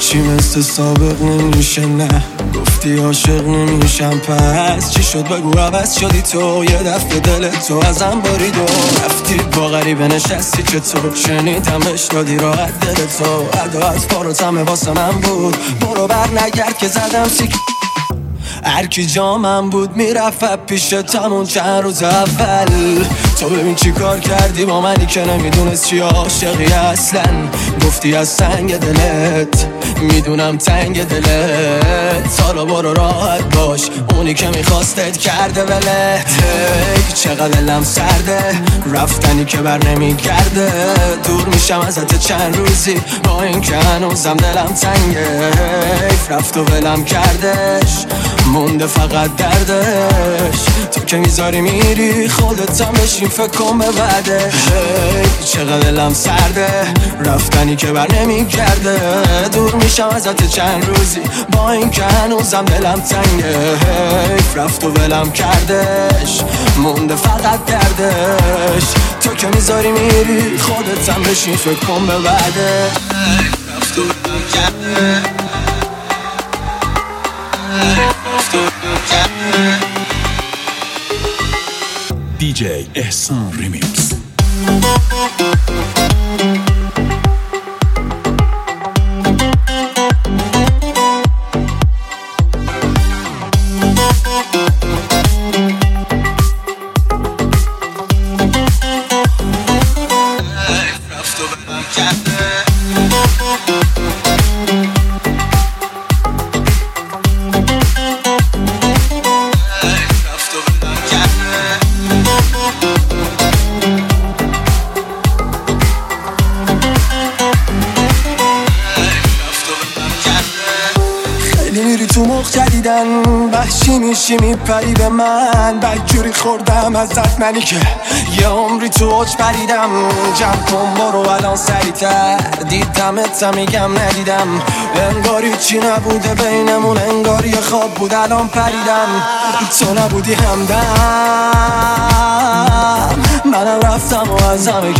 هیچی مثل سابق نمیشه، نه گفتی عاشق نمیشم، پس چی شد بگو عوض شدی تو؟ یه دفعه دل تو ازم برید و رفتی با غریبه نشستی چطور؟ شنیدم بهش دادی راحت دل تو، عداعت فاروتمه واسه من بود، برو بر نگرد که زدم سیک. هرکی جامم بود میرفت پیشتمون چند روز اول. تو ببین چی کار کردی با منی که نمیدونست چی عاشقی اصلا. گفتی از سنگ دلت میدونم تنگ دلت، حالا برو راحت باش، اونی که میخواستت کرده ولت. چقدر دلم سرده رفتنی که بر نمیگرده، دور میشم ازت چند روزی با این که هنوزم دلم تنگه. رفت و ولم کردش مونده فقط دردش، تو که میذاری میری خودتم بشین فکر کن به بعدش. چقدر دلم سرده رفتنی که بر نمیگرده، دور میشم ازت چند روزی با این که هنوزم دلم تنگه. رفت و ولم کردش مونده فقط دردش، تو که میذاری میری خودتم بشین فکر کن به بعدش. رفت و ولم کردش DJ احسان ریمیکس. میری تو مخ جدیدن، وحشی میشی میپری به من، بدجوری خوردم ازت منی که یه عمری تو اوج پریدم. جمع کن برو الان سریعتر، دیدمت میگم ندیدم، انگاری چی نبوده بینمون، انگار یه خواب بود الان پریدم. تو نبودی همدم، منم رفتم و ازم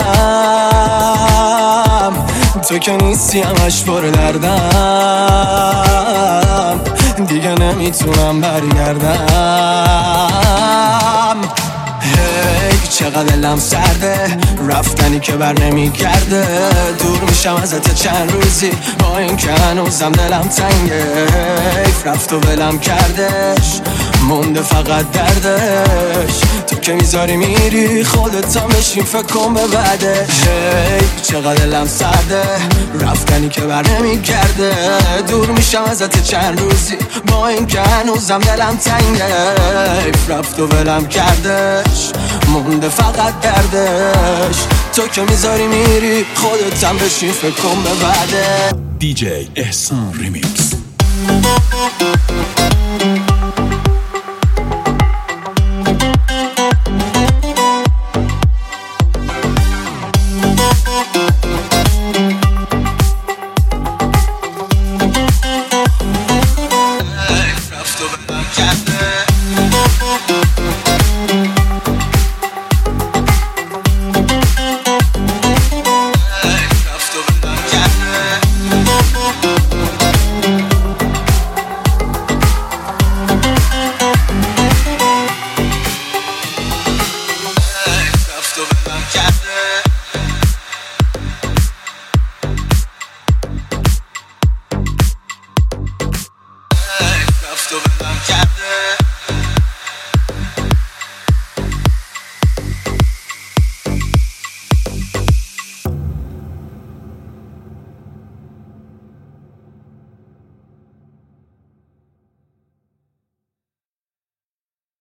کندم، تو که نیستی همش پر دردم، دیگه نمیتونم برگردم. چقدر دلم سرده رفتنی که بر نمیگرده، دور میشم ازت چند روزی با این که هنوزم دلم تنگه. رفت و ولم کردش مونده فقط دردش، تو که میذاری میری خودتم بشین فکر کن به بعدش. چقدر دلم سرده رفتنی که بر نمیگرده، دور میشم ازت چند روزی با این که هنوزم دلم تنگه. رفت و ولم کردش مونده فقط دردش، تو که میذاری میری خودتم بشین فکر کن به بعدش. DJ احسان ریمیکس.